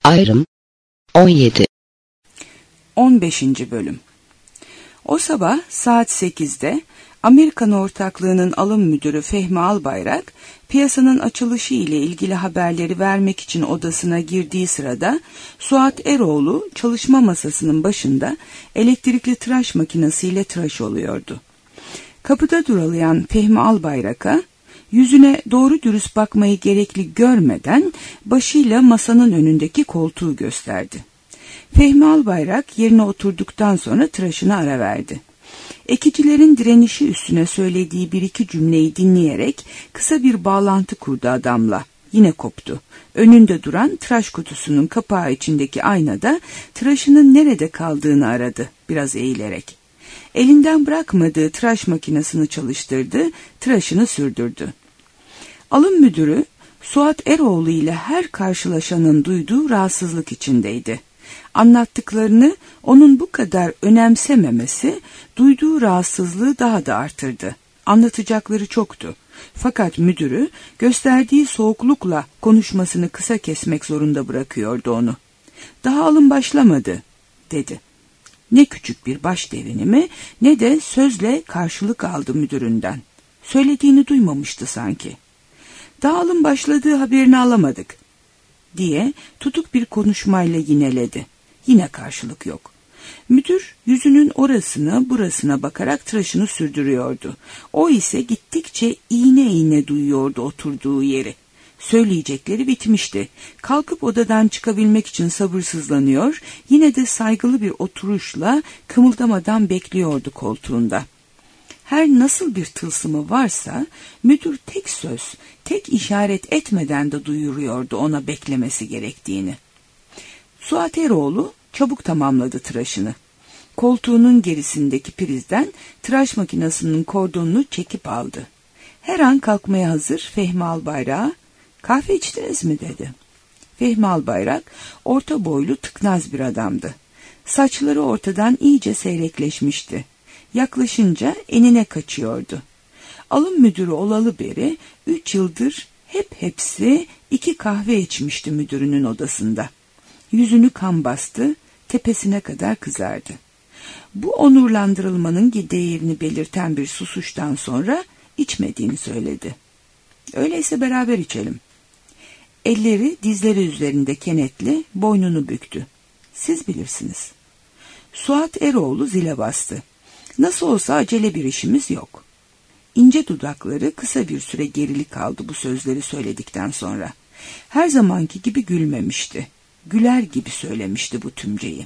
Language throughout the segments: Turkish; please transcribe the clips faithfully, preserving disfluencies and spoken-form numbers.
Ayrım on yedi. on beşinci bölüm. O sabah saat sekizde Amerikan Ortaklığı'nın alım müdürü Fehmi Albayrak, piyasanın açılışı ile ilgili haberleri vermek için odasına girdiği sırada Suat Eroğlu çalışma masasının başında elektrikli tıraş makinesiyle tıraş oluyordu. Kapıda duralayan Fehmi Albayrak'a yüzüne doğru dürüst bakmayı gerekli görmeden başıyla masanın önündeki koltuğu gösterdi. Fehmi Albayrak yerine oturduktan sonra tıraşına ara verdi. Ekicilerin direnişi üstüne söylediği bir iki cümleyi dinleyerek kısa bir bağlantı kurdu adamla. Yine koptu. Önünde duran tıraş kutusunun kapağı içindeki aynada tıraşının nerede kaldığını aradı biraz eğilerek. Elinden bırakmadığı tıraş makinesini çalıştırdı, tıraşını sürdürdü. Alım müdürü Suat Eroğlu ile her karşılaşanın duyduğu rahatsızlık içindeydi. Anlattıklarını onun bu kadar önemsememesi duyduğu rahatsızlığı daha da artırdı. Anlatacakları çoktu. Fakat müdürü gösterdiği soğuklukla konuşmasını kısa kesmek zorunda bırakıyordu onu. "Daha alım başlamadı," dedi. Ne küçük bir baş devinimi ne de sözle karşılık aldı müdüründen. Söylediğini duymamıştı sanki. "Daha alım başladığı haberini alamadık," diye tutuk bir konuşmayla yineledi. Yine karşılık yok. Müdür yüzünün orasına burasına bakarak tıraşını sürdürüyordu. O ise gittikçe iğne iğne duyuyordu oturduğu yeri. Söyleyecekleri bitmişti. Kalkıp odadan çıkabilmek için sabırsızlanıyor, yine de saygılı bir oturuşla kımıldamadan bekliyordu koltuğunda. Her nasıl bir tılsımı varsa müdür tek söz, tek işaret etmeden de duyuruyordu ona beklemesi gerektiğini. Suat Eroğlu çabuk tamamladı tıraşını. Koltuğunun gerisindeki prizden tıraş makinesinin kordonunu çekip aldı. Her an kalkmaya hazır Fehmi Albayrak'a "Kahve içtiniz mi?" dedi. Fehmi Albayrak orta boylu tıknaz bir adamdı. Saçları ortadan iyice seyrekleşmişti. Yaklaşınca enine kaçıyordu. Alım müdürü olalı beri üç yıldır hep hepsi iki kahve içmişti müdürünün odasında. Yüzünü kan bastı, tepesine kadar kızardı. Bu onurlandırılmanın değerini belirten bir susuştan sonra içmediğini söyledi. "Öyleyse beraber içelim." Elleri dizleri üzerinde kenetli, boynunu büktü. "Siz bilirsiniz." Suat Eroğlu zile bastı. "Nasıl olsa acele bir işimiz yok." İnce dudakları kısa bir süre gerili kaldı bu sözleri söyledikten sonra. Her zamanki gibi gülmemişti. Güler gibi söylemişti bu tümceyi.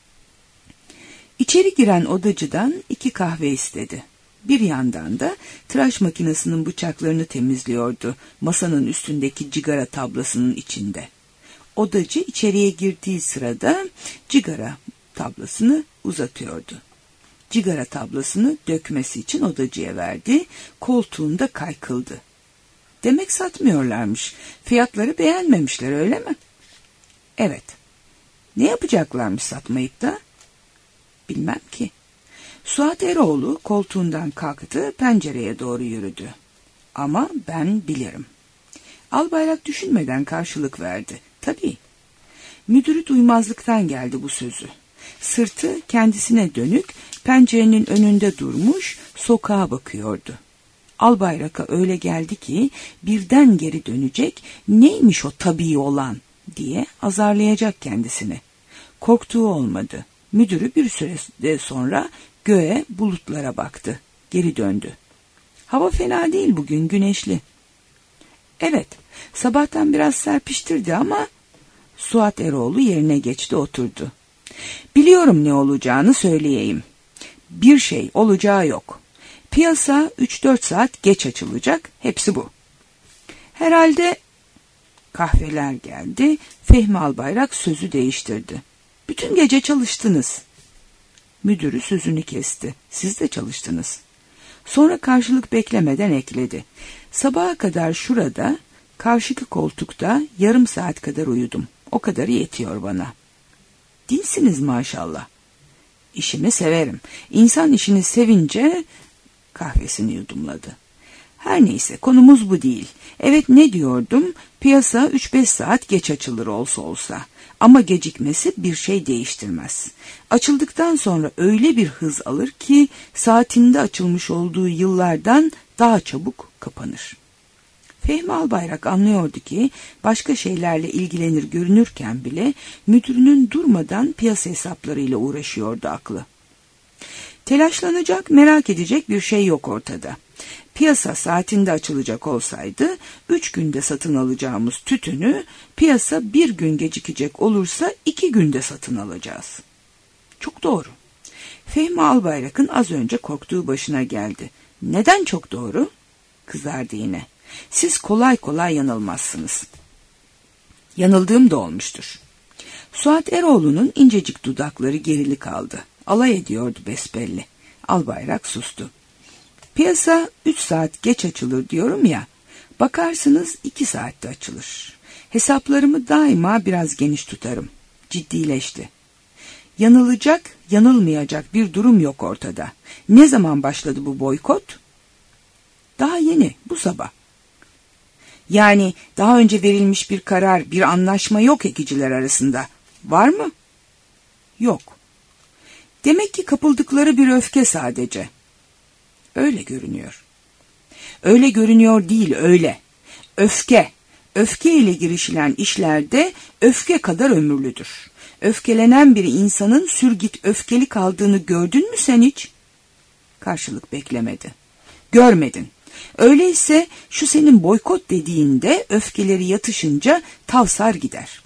İçeri giren odacıdan iki kahve istedi. Bir yandan da tıraş makinesinin bıçaklarını temizliyordu masanın üstündeki cigara tablasının içinde. Odacı içeriye girdiği sırada cigara tablasını uzatıyordu. Cigara tablasını dökmesi için odacıya verdi, koltuğunda kaykıldı. "Demek satmıyorlarmış, fiyatları beğenmemişler, öyle mi?" "Evet." "Ne yapacaklarmış satmayıp da?" "Bilmem ki." Suat Eroğlu koltuğundan kalktı, pencereye doğru yürüdü. "Ama ben bilirim." Albayrak düşünmeden karşılık verdi. "Tabii." Müdürü duymazlıktan geldi bu sözü. Sırtı kendisine dönük, pencerenin önünde durmuş, sokağa bakıyordu. Albayrak'a öyle geldi ki birden geri dönecek, neymiş o tabii olan diye azarlayacak kendisini. Korktuğu olmadı. Müdürü bir süre sonra göğe, bulutlara baktı. Geri döndü. "Hava fena değil bugün, güneşli." "Evet, sabahtan biraz serpiştirdi ama..." Suat Eroğlu yerine geçti, oturdu. "Biliyorum ne olacağını söyleyeyim. Bir şey olacağı yok. Piyasa üç dört saat geç açılacak, hepsi bu." "Herhalde..." Kahveler geldi. Fehmi Albayrak sözü değiştirdi. "Bütün gece çalıştınız." Müdürü sözünü kesti. "Siz de çalıştınız." Sonra karşılık beklemeden ekledi. "Sabaha kadar şurada, karşıki koltukta yarım saat kadar uyudum. O kadarı yetiyor bana." "Dinsiniz maşallah." "İşimi severim. İnsan işini sevince..." Kahvesini yudumladı. Her neyse, konumuz bu değil. Evet, ne diyordum? Piyasa üç beş saat geç açılır olsa olsa. Ama gecikmesi bir şey değiştirmez. Açıldıktan sonra öyle bir hız alır ki saatinde açılmış olduğu yıllardan daha çabuk kapanır. Fehmi Albayrak anlıyordu ki başka şeylerle ilgilenir görünürken bile müdürünün durmadan piyasa hesaplarıyla uğraşıyordu aklı. Telaşlanacak, merak edecek bir şey yok ortada. Piyasa saatinde açılacak olsaydı üç günde satın alacağımız tütünü piyasa bir gün gecikecek olursa iki günde satın alacağız. Çok doğru. Fehmi Albayrak'ın az önce korktuğu başına geldi. Neden çok doğru? Kızardı yine. Siz kolay kolay yanılmazsınız. Yanıldığım da olmuştur. Suat Eroğlu'nun incecik dudakları gerili kaldı. Alay ediyordu besbelli. Albayrak sustu. Piyasa üç saat geç açılır diyorum ya. Bakarsınız iki saatte açılır. Hesaplarımı daima biraz geniş tutarım. Ciddileşti. Yanılacak, yanılmayacak bir durum yok ortada. Ne zaman başladı bu boykot? Daha yeni, bu sabah. Yani daha önce verilmiş bir karar, bir anlaşma yok ekiciler arasında. Var mı? Yok. Demek ki kapıldıkları bir öfke sadece. Öyle görünüyor. Öyle görünüyor değil, öyle. Öfke. Öfke ile girişilen işlerde öfke kadar ömürlüdür. Öfkelenen bir insanın sürgit öfkeli kaldığını gördün mü sen hiç? Karşılık beklemedi. Görmedin. Öyleyse şu senin boykot dediğinde öfkeleri yatışınca tavsar gider.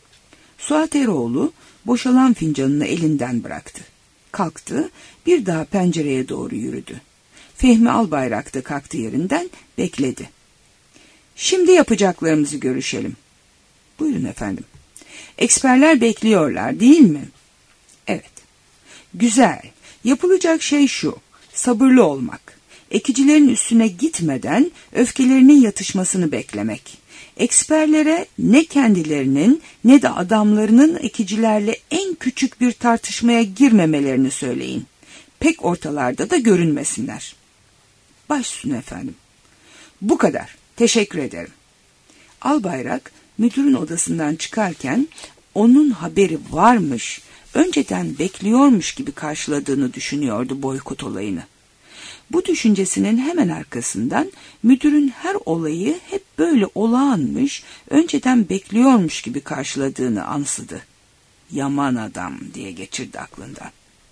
Suat Eroğlu boşalan fincanını elinden bıraktı. Kalktı, bir daha pencereye doğru yürüdü. Fehmi Albayrak da kalktı yerinden, bekledi. Şimdi yapacaklarımızı görüşelim. Buyurun efendim. Eksperler bekliyorlar, değil mi? Evet. Güzel. Yapılacak şey şu. Sabırlı olmak. Ekicilerin üstüne gitmeden öfkelerinin yatışmasını beklemek. Eksperlere ne kendilerinin ne de adamlarının ekicilerle en küçük bir tartışmaya girmemelerini söyleyin. Pek ortalarda da görünmesinler. Baş üstüne efendim. Bu kadar. Teşekkür ederim. Albayrak müdürün odasından çıkarken onun haberi varmış, önceden bekliyormuş gibi karşıladığını düşünüyordu boykot olayını. Bu düşüncesinin hemen arkasından müdürün her olayı hep böyle olağanmış, önceden bekliyormuş gibi karşıladığını ansıdı. Yaman adam diye geçirdi aklından.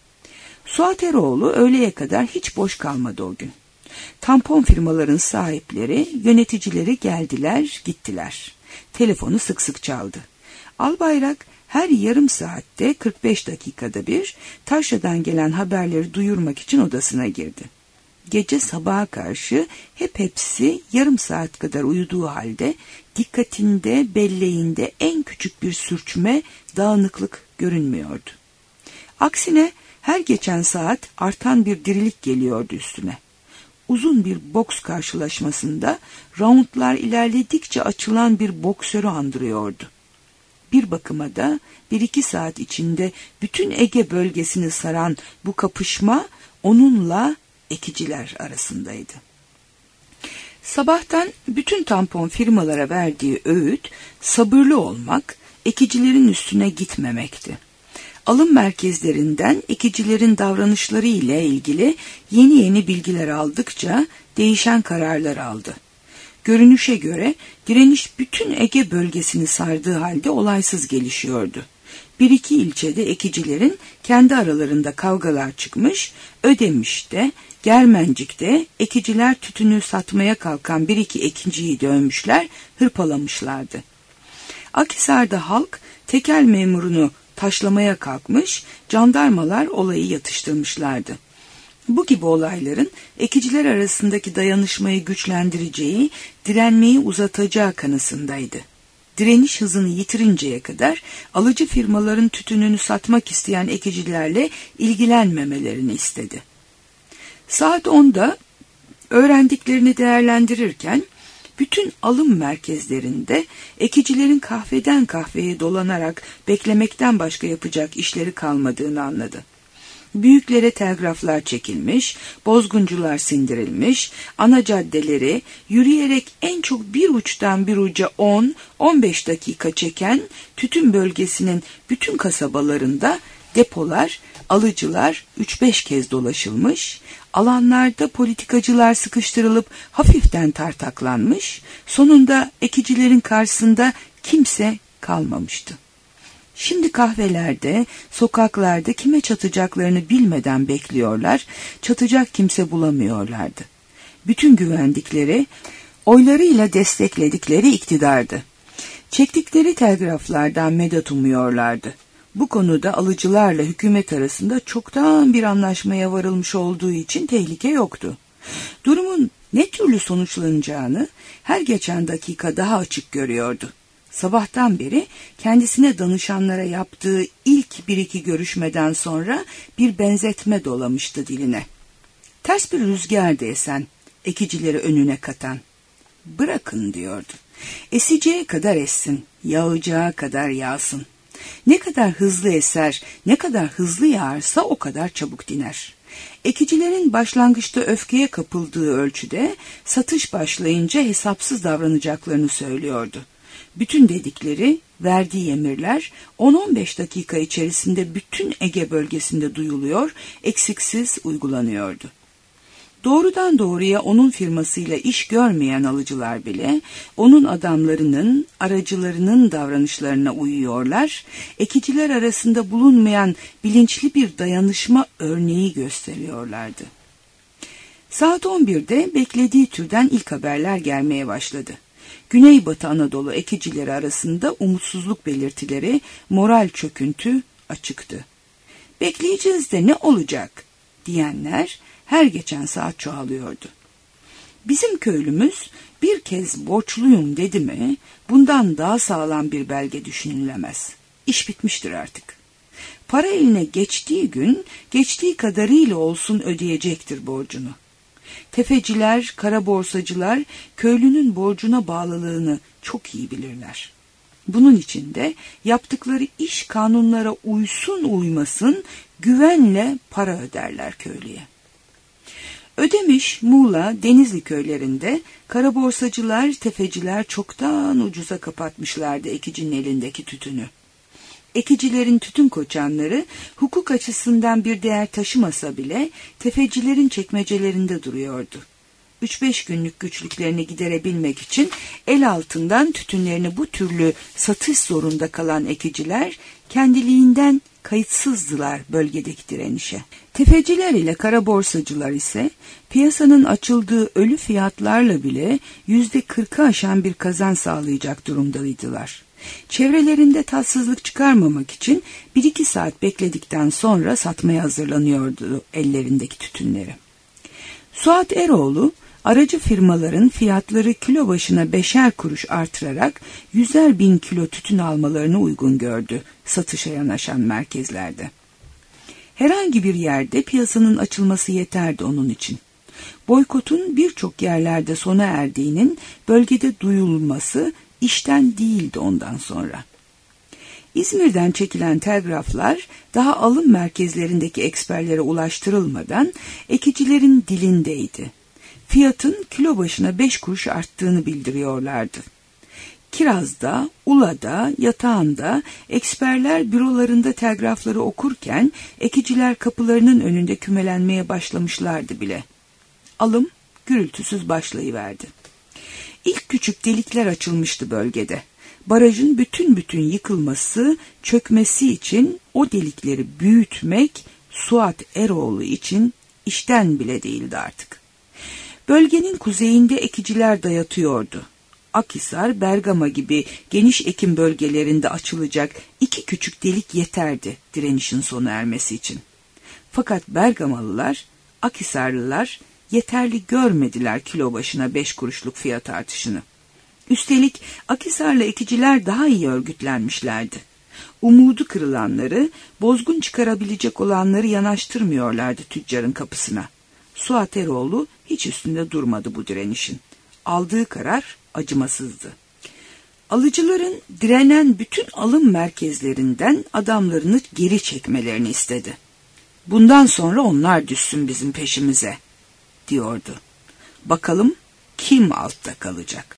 Suat Eroğlu öğleye kadar hiç boş kalmadı o gün. Tampon firmaların sahipleri, yöneticileri geldiler, gittiler. Telefonu sık sık çaldı. Albayrak her yarım saatte kırk beş dakikada bir Taşra'dan gelen haberleri duyurmak için odasına girdi. Gece sabaha karşı hep hepsi yarım saat kadar uyuduğu halde dikkatinde, belleğinde en küçük bir sürçme, dağınıklık görünmüyordu. Aksine her geçen saat artan bir dirilik geliyordu üstüne. Uzun bir boks karşılaşmasında roundlar ilerledikçe açılan bir boksörü andırıyordu. Bir bakıma da bir iki saat içinde bütün Ege bölgesini saran bu kapışma onunla ekiciler arasındaydı. Sabahtan bütün tampon firmalara verdiği öğüt sabırlı olmak, ekicilerin üstüne gitmemekti. Alım merkezlerinden ekicilerin davranışları ile ilgili yeni yeni bilgiler aldıkça değişen kararlar aldı. Görünüşe göre direniş bütün Ege bölgesini sardığı halde olaysız gelişiyordu. Bir iki ilçede ekicilerin kendi aralarında kavgalar çıkmış, Ödemiş'te, Germencik'te ekiciler tütünü satmaya kalkan bir iki ekiciyi dövmüşler, hırpalamışlardı. Akhisar'da halk tekel memurunu taşlamaya kalkmış, jandarmalar olayı yatıştırmışlardı. Bu gibi olayların ekiciler arasındaki dayanışmayı güçlendireceği, direnmeyi uzatacağı kanısındaydı. Direniş hızını yitirinceye kadar alıcı firmaların tütününü satmak isteyen ekicilerle ilgilenmemelerini istedi. Saat onda öğrendiklerini değerlendirirken bütün alım merkezlerinde ekicilerin kahveden kahveye dolanarak beklemekten başka yapacak işleri kalmadığını anladı. Büyüklere telgraflar çekilmiş, bozguncular sindirilmiş, ana caddeleri yürüyerek en çok bir uçtan bir uca on on beş dakika çeken tütün bölgesinin bütün kasabalarında depolar, alıcılar üç beş kez dolaşılmış, alanlarda politikacılar sıkıştırılıp hafiften tartaklanmış, sonunda ekicilerin karşısında kimse kalmamıştı. Şimdi kahvelerde, sokaklarda kime çatacaklarını bilmeden bekliyorlar, çatacak kimse bulamıyorlardı. Bütün güvendikleri, oylarıyla destekledikleri iktidardı. Çektikleri telgraflardan medet umuyorlardı. Bu konuda alıcılarla hükümet arasında çoktan bir anlaşmaya varılmış olduğu için tehlike yoktu. Durumun ne türlü sonuçlanacağını her geçen dakika daha açık görüyordu. Sabahtan beri kendisine danışanlara yaptığı ilk bir iki görüşmeden sonra bir benzetme dolamıştı diline. Ters bir rüzgardı esen, ekicileri önüne katan. Bırakın diyordu. Eseceğe kadar essin, yağacağı kadar yağsın. Ne kadar hızlı eser, ne kadar hızlı yağarsa o kadar çabuk diner. Ekicilerin başlangıçta öfkeye kapıldığı ölçüde satış başlayınca hesapsız davranacaklarını söylüyordu. Bütün dedikleri, verdiği emirler on on beş dakika içerisinde bütün Ege bölgesinde duyuluyor, eksiksiz uygulanıyordu. Doğrudan doğruya onun firmasıyla iş görmeyen alıcılar bile onun adamlarının, aracılarının davranışlarına uyuyorlar, ekiciler arasında bulunmayan bilinçli bir dayanışma örneği gösteriyorlardı. Saat on birde beklediği türden ilk haberler gelmeye başladı. Güneybatı Anadolu ekicileri arasında umutsuzluk belirtileri, moral çöküntü açıktı. Bekleyeceğiz de ne olacak diyenler her geçen saat çoğalıyordu. Bizim köylümüz bir kez borçluyum dedi mi bundan daha sağlam bir belge düşünülemez. İş bitmiştir artık. Para eline geçtiği gün geçtiği kadarıyla olsun ödeyecektir borcunu. Tefeciler, kara borsacılar köylünün borcuna bağlılığını çok iyi bilirler. Bunun için de yaptıkları iş kanunlara uysun uymasın güvenle para öderler köylüye. Ödemiş, Muğla, Denizli köylerinde kara borsacılar, tefeciler çoktan ucuza kapatmışlardı ekicinin elindeki tütünü. Ekicilerin tütün koçanları hukuk açısından bir değer taşımasa bile tefecilerin çekmecelerinde duruyordu. Üç beş günlük güçlüklerini giderebilmek için el altından tütünlerini bu türlü satış zorunda kalan ekiciler kendiliğinden kayıtsızdılar bölgedeki direnişe. Tefeciler ile kara borsacılar ise piyasanın açıldığı ölü fiyatlarla bile yüzde kırkı aşan bir kazanç sağlayacak durumdaydılar. Çevrelerinde tatsızlık çıkarmamak için bir iki saat bekledikten sonra satmaya hazırlanıyordu ellerindeki tütünleri. Suat Eroğlu, aracı firmaların fiyatları kilo başına beşer kuruş artırarak yüzer bin kilo tütün almalarını uygun gördü satışa yanaşan merkezlerde. Herhangi bir yerde piyasanın açılması yeterdi onun için. Boykotun birçok yerlerde sona erdiğinin bölgede duyulması işten değildi ondan sonra. İzmir'den çekilen telgraflar daha alım merkezlerindeki eksperlere ulaştırılmadan ekicilerin dilindeydi. Fiyatın kilo başına beş kuruş arttığını bildiriyorlardı. Kiraz'da, Ula'da, Yatağan'da eksperler bürolarında telgrafları okurken ekiciler kapılarının önünde kümelenmeye başlamışlardı bile. Alım gürültüsüz başlayıverdi. İlk küçük delikler açılmıştı bölgede. Barajın bütün bütün yıkılması, çökmesi için o delikleri büyütmek Suat Eroğlu için işten bile değildi artık. Bölgenin kuzeyinde ekiciler dayatıyordu. Akhisar, Bergama gibi geniş ekim bölgelerinde açılacak iki küçük delik yeterdi direnişin sona ermesi için. Fakat Bergamalılar, Akhisarlılar yeterli görmediler kilo başına beş kuruşluk fiyat artışını. Üstelik Akhisarlı ekiciler daha iyi örgütlenmişlerdi. Umudu kırılanları, bozgun çıkarabilecek olanları yanaştırmıyorlardı tüccarın kapısına. Suat Eroğlu hiç üstünde durmadı bu direnişin. Aldığı karar acımasızdı. Alıcıların direnen bütün alım merkezlerinden adamlarını geri çekmelerini istedi. Bundan sonra onlar düşsün bizim peşimize, diyordu. Bakalım kim altta kalacak?